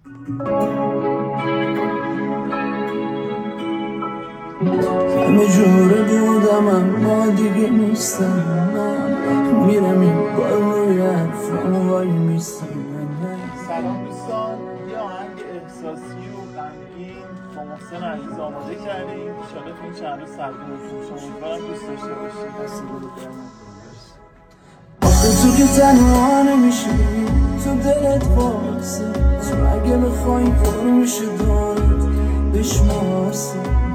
همه جوره بودم اما دیگه نیستم، من میرم این بار روی حرفم وای میستم. سلام دوستان، یه آهنگ احساسی و غمگین با محسن عزیز آماده کردیم. انشالله تو این چند روز سرگرم شما، امیدوارم دوست داشته باشید. آخه تو که تنها نمیشی، تو دلت واسه تو اگه بخوای پر میشه دارت بشمارسه.